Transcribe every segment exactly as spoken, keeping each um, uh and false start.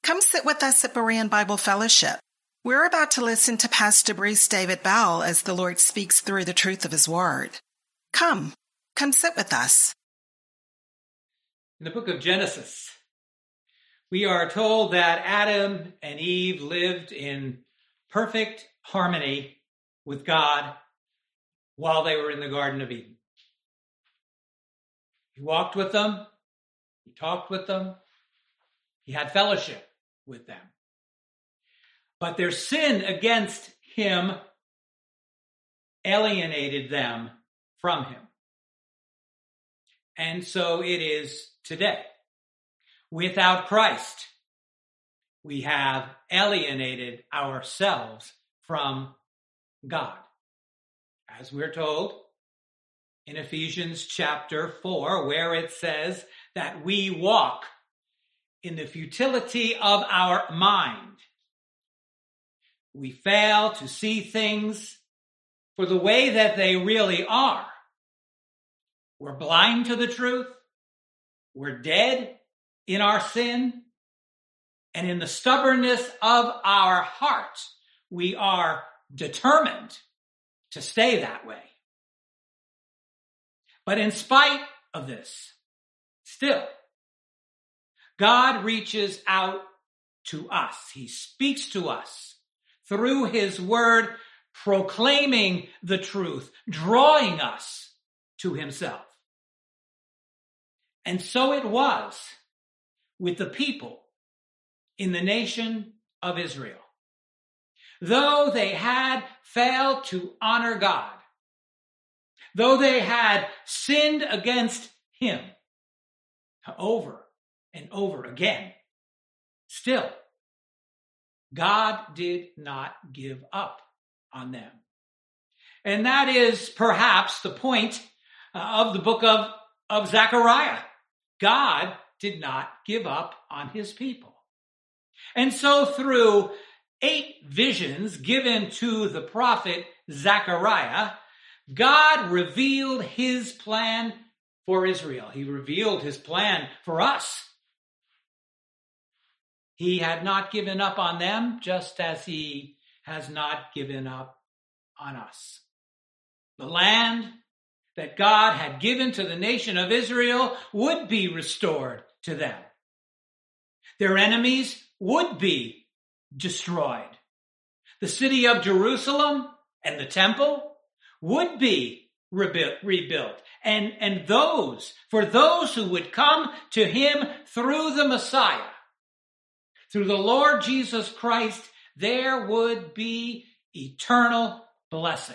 Come sit with us at Berean Bible Fellowship. We're about to listen to Pastor Bruce David Bell as the Lord speaks through the truth of his word. Come, come sit with us. In the book of Genesis, we are told that Adam and Eve lived in perfect harmony with God while they were in the Garden of Eden. He walked with them. He talked with them. He had fellowship with them. But their sin against him alienated them from him. And so it is today. Without Christ, we have alienated ourselves from God. As we're told in Ephesians chapter four, where it says that we walk in the futility of our mind. We fail to see things for the way that they really are. We're blind to the truth. We're dead in our sin. And in the stubbornness of our hearts, we are determined to stay that way. But in spite of this, still, God reaches out to us. He speaks to us through his word, proclaiming the truth, drawing us to himself. And so it was with the people in the nation of Israel. Though they had failed to honor God, though they had sinned against him over and over again, still, God did not give up on them. And that is perhaps the point of the book of, of Zechariah. God did not give up on his people. And so through eight visions given to the prophet Zechariah, God revealed his plan for Israel. He revealed his plan for us. He had not given up on them, just as he has not given up on us. The land that God had given to the nation of Israel would be restored to them. Their enemies would be destroyed. The city of Jerusalem and the temple would be rebuilt. And, and those, for those who would come to him through the Messiah, through the Lord Jesus Christ, there would be eternal blessing.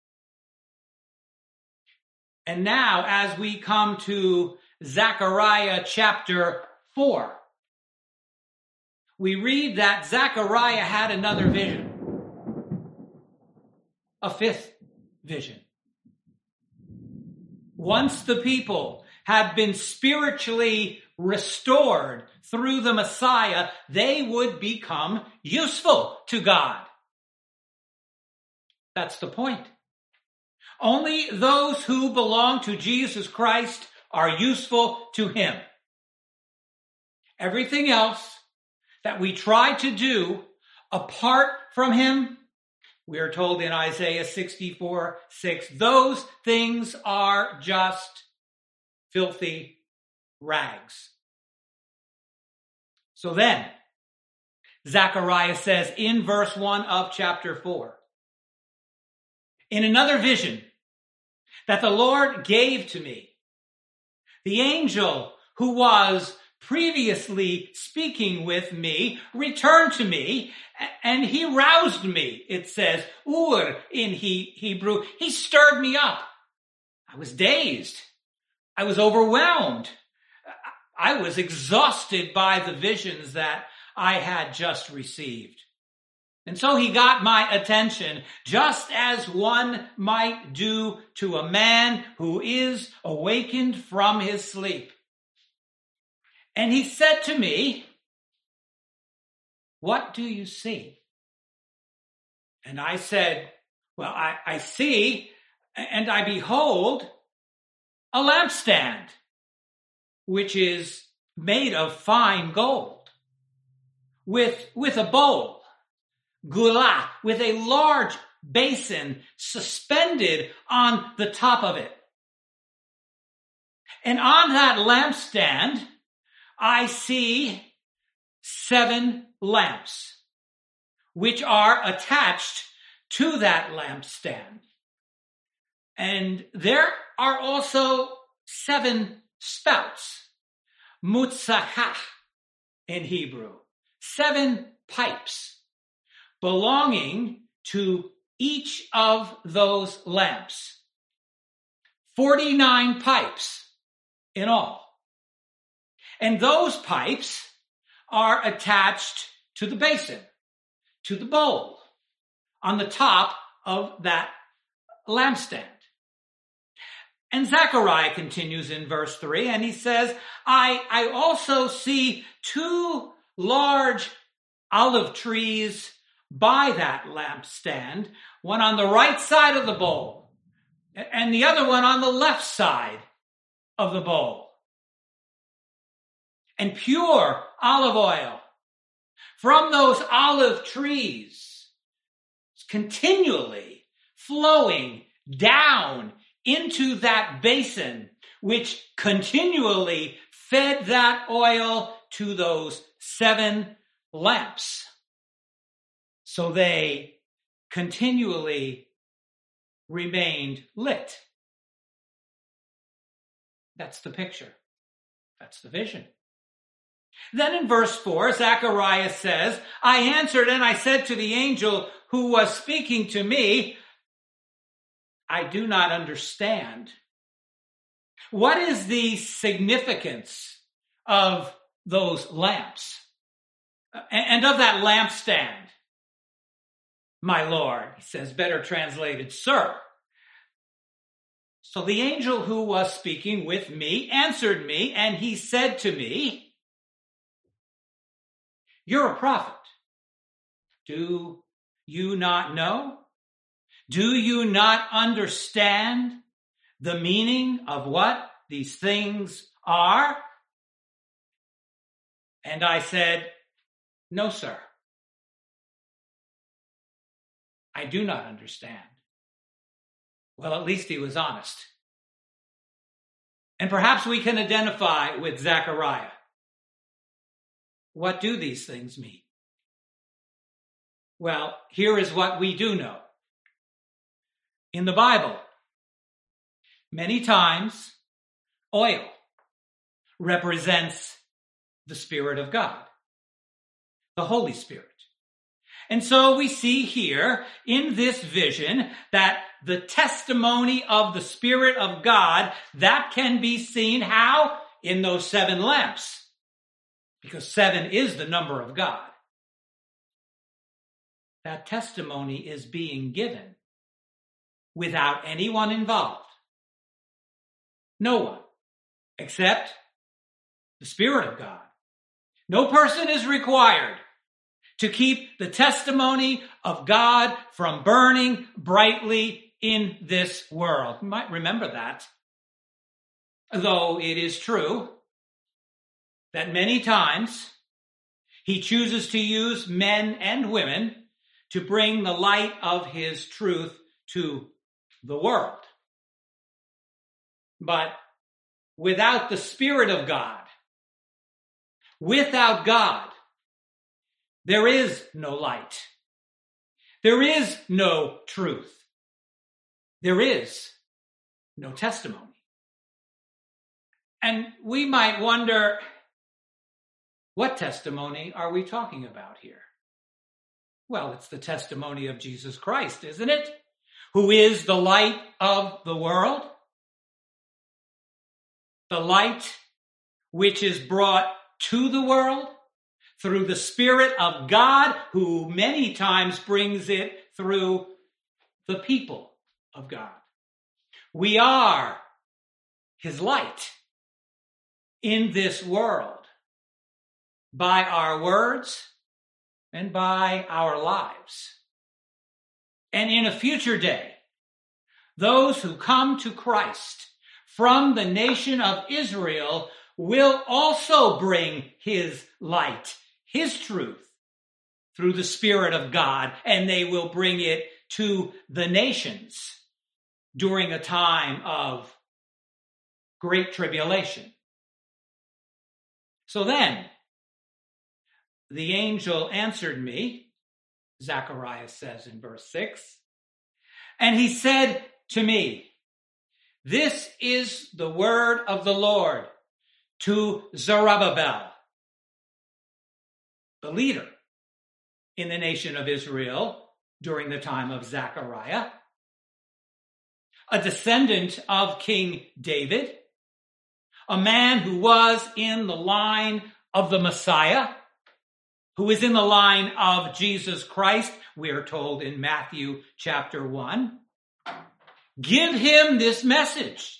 And now, as we come to Zechariah chapter four, we read that Zechariah had another vision, a fifth vision. Once the people had been spiritually restored through the Messiah, they would become useful to God. That's the point. Only those who belong to Jesus Christ are useful to him. Everything else that we try to do apart from him, we are told in Isaiah sixty-four six, those things are just filthy rags. So then, Zechariah says in verse one of chapter four, in another vision that the Lord gave to me, the angel who was previously speaking with me returned to me, and he roused me, it says, ur in Hebrew. He stirred me up. I was dazed. I was overwhelmed. I was exhausted by the visions that I had just received. And so he got my attention, just as one might do to a man who is awakened from his sleep. And he said to me, what do you see? And I said, well, I, I see and I behold a lampstand, which is made of fine gold. with, with a bowl, gula, with a large basin suspended on the top of it. And on that lampstand, I see seven lamps, which are attached to that lampstand. And there are also seven spouts, mutzahah in Hebrew, seven pipes belonging to each of those lamps. forty-nine pipes in all. And those pipes are attached to the basin, to the bowl, on the top of that lampstand. And Zechariah continues in verse three, and he says, I, I also see two large olive trees by that lampstand, one on the right side of the bowl, and the other one on the left side of the bowl. And pure olive oil from those olive trees continually flowing down into that basin, which continually fed that oil to those seven lamps. So they continually remained lit. That's the picture. That's the vision. Then in verse four, Zechariah says, I answered and I said to the angel who was speaking to me, I do not understand. What is the significance of those lamps and of that lampstand? My Lord, he says, better translated, sir. So the angel who was speaking with me answered me, and he said to me, you're a prophet. Do you not know? Do you not understand the meaning of what these things are? And I said, no, sir. I do not understand. Well, at least he was honest. And perhaps we can identify with Zechariah. What do these things mean? Well, here is what we do know. In the Bible, many times, oil represents the Spirit of God, the Holy Spirit. And so we see here in this vision that the testimony of the Spirit of God, that can be seen how? In those seven lamps. Because seven is the number of God. That testimony is being given without anyone involved. No one, except the Spirit of God. No person is required to keep the testimony of God from burning brightly in this world. You might remember that. Though it is true that many times he chooses to use men and women to bring the light of his truth to the world. But without the Spirit of God, without God, there is no light. There is no truth. There is no testimony. And we might wonder, what testimony are we talking about here? Well, it's the testimony of Jesus Christ, isn't it? Who is the light of the world? The light which is brought to the world through the Spirit of God, who many times brings it through the people of God. We are his light in this world by our words and by our lives. And in a future day, those who come to Christ from the nation of Israel will also bring his light, his truth, through the Spirit of God, and they will bring it to the nations during a time of great tribulation. So then, the angel answered me, Zechariah says in verse six, and he said to me, this is the word of the Lord to Zerubbabel, the leader in the nation of Israel during the time of Zechariah, a descendant of King David, a man who was in the line of the Messiah, who is in the line of Jesus Christ, we are told in Matthew chapter one. Give him this message.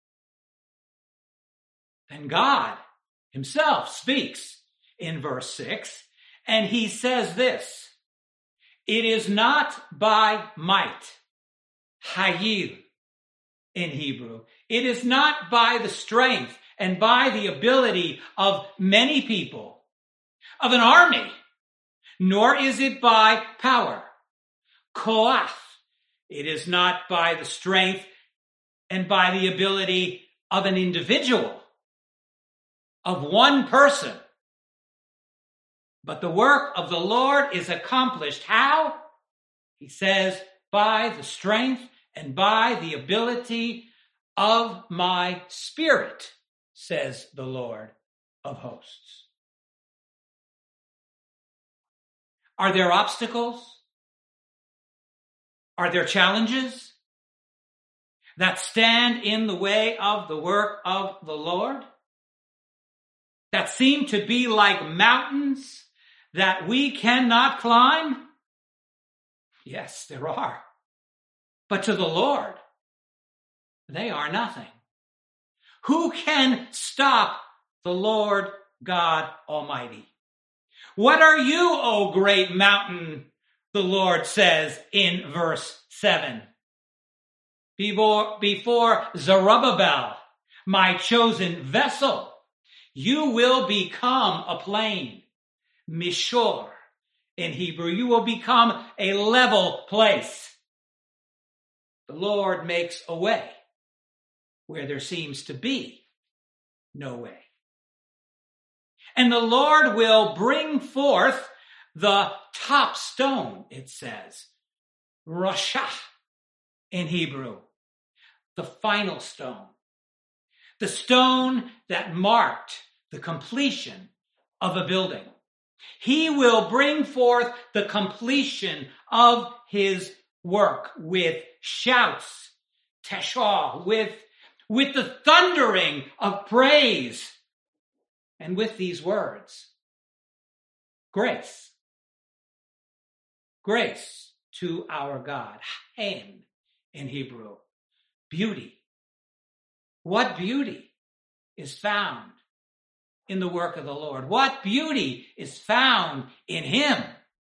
Then God himself speaks in verse six, and he says this, it is not by might, hayil in Hebrew. It is not by the strength and by the ability of many people, of an army, nor is it by power, koach. It is not by the strength and by the ability of an individual, of one person. But the work of the Lord is accomplished. How? He says, by the strength and by the ability of my Spirit, says the Lord of hosts. Are there obstacles? Are there challenges that stand in the way of the work of the Lord? That seem to be like mountains that we cannot climb? Yes, there are. But to the Lord, they are nothing. Who can stop the Lord God Almighty? What are you, O great mountain? The Lord says in verse seven. Before, before Zerubbabel, my chosen vessel, you will become a plain, mishor in Hebrew. You will become a level place. The Lord makes a way where there seems to be no way. And the Lord will bring forth the top stone, it says, Roshah in Hebrew, the final stone, the stone that marked the completion of a building. He will bring forth the completion of his work with shouts, teshah, with, with the thundering of praise, and with these words, grace. Grace to our God. Chen in Hebrew. Beauty. What beauty is found in the work of the Lord? What beauty is found in him?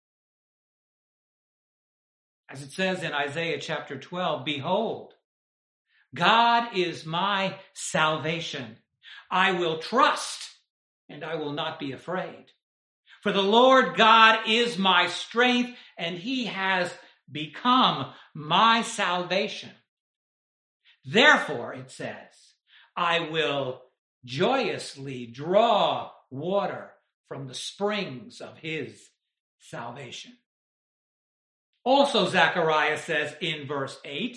As it says in Isaiah chapter twelve, behold, God is my salvation. I will trust and I will not be afraid. For the Lord God is my strength, and he has become my salvation. Therefore, it says, I will joyously draw water from the springs of his salvation. Also, Zechariah says in verse eight,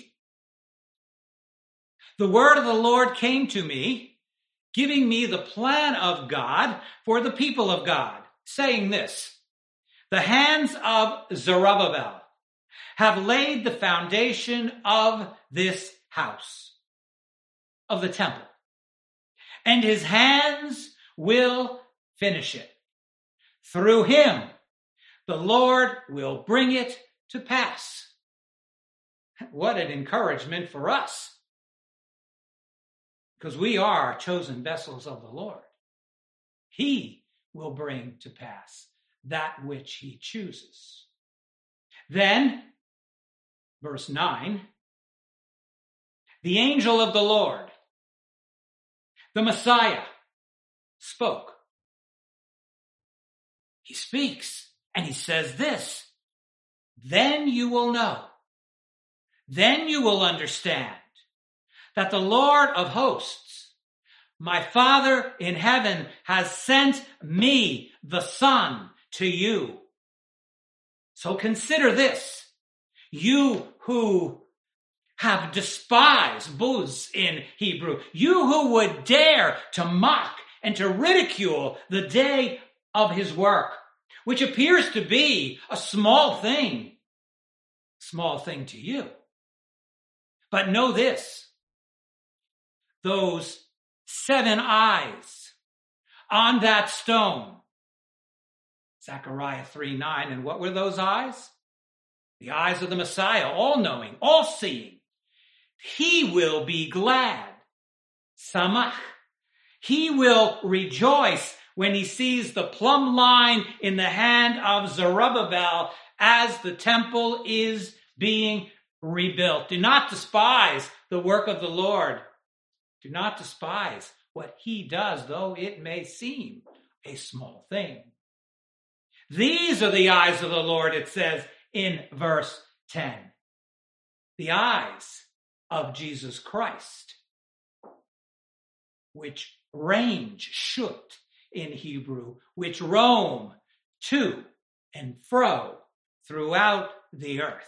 the word of the Lord came to me, giving me the plan of God for the people of God, saying this, the hands of Zerubbabel have laid the foundation of this house, of the temple, and his hands will finish it. Through him, the Lord will bring it to pass. What an encouragement for us, because we are chosen vessels of the Lord. He will bring to pass that which he chooses. Then, verse nine, the angel of the Lord, the Messiah, spoke. He speaks And he says this, then you will know, then you will understand that the Lord of hosts, my Father in heaven, has sent me, the Son, to you. So consider this, you who have despised, buz in Hebrew, you who would dare to mock and to ridicule the day of his work, which appears to be a small thing, small thing to you. But know this, those seven eyes on that stone, Zechariah three nine, and what were those eyes? The eyes of the Messiah, all-knowing, all-seeing. He will be glad, samach. He will rejoice when he sees the plumb line in the hand of Zerubbabel as the temple is being rebuilt. Do not despise the work of the Lord. Do not despise what he does, though it may seem a small thing. These are the eyes of the Lord, it says in verse ten. The eyes of Jesus Christ, which range, shut in Hebrew, which roam to and fro throughout the earth.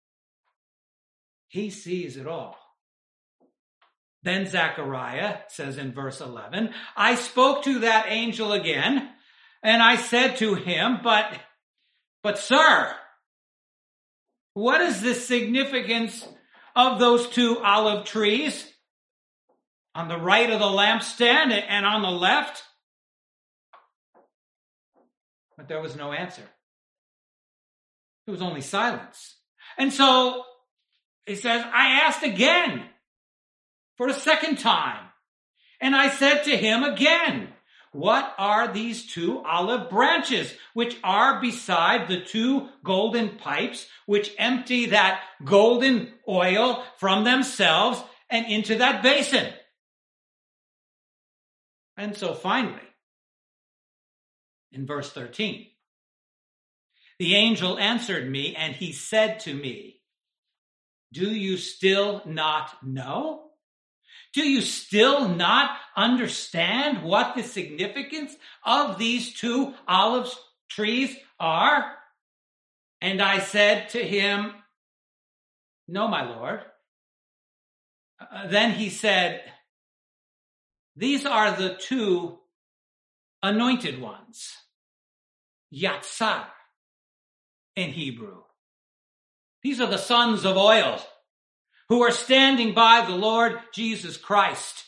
He sees it all. Then Zechariah says in verse eleven, I spoke to that angel again, and I said to him, but, but sir, what is the significance of those two olive trees on the right of the lampstand and on the left? But there was no answer. There was only silence. And so he says, I asked again for a second time. And I said to him again, what are these two olive branches which are beside the two golden pipes which empty that golden oil from themselves and into that basin? And so finally, in verse thirteen, the angel answered me and he said to me, do you still not know? Do you still not understand what the significance of these two olive trees are? And I said to him, no, my Lord. Uh, then he said, these are the two anointed ones, yatsar in Hebrew. These are the sons of oil who are standing by the Lord Jesus Christ.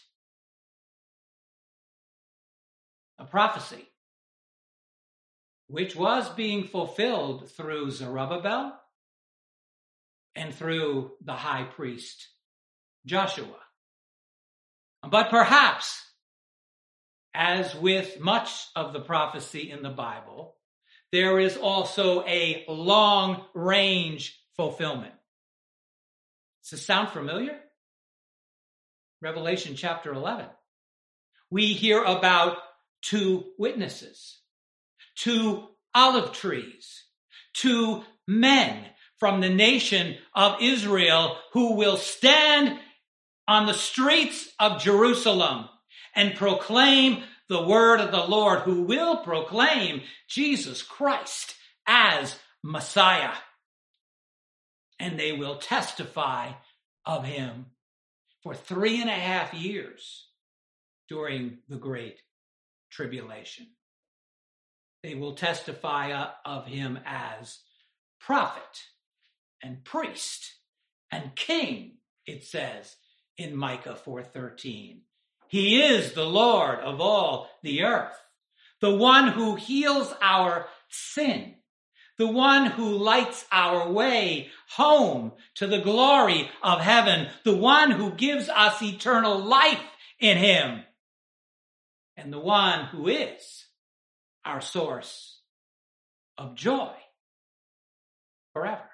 A prophecy which was being fulfilled through Zerubbabel and through the high priest Joshua. But perhaps, as with much of the prophecy in the Bible, there is also a long-range fulfillment. Does this sound familiar? Revelation chapter eleven. We hear about two witnesses, two olive trees, two men from the nation of Israel who will stand on the streets of Jerusalem and proclaim the word of the Lord, who will proclaim Jesus Christ as Messiah. And they will testify of him for three and a half years during the Great Tribulation. They will testify of him as prophet and priest and king, it says in Micah four thirteen. He is the Lord of all the earth, the one who heals our sin, the one who lights our way home to the glory of heaven, the one who gives us eternal life in him, and the one who is our source of joy forever.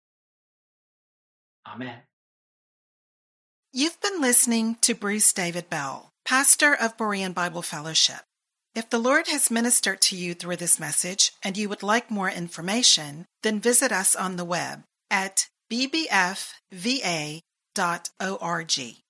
Amen. You've been listening to Bruce David Bell, pastor of Berean Bible Fellowship. If the Lord has ministered to you through this message and you would like more information, then visit us on the web at b b f v a dot org.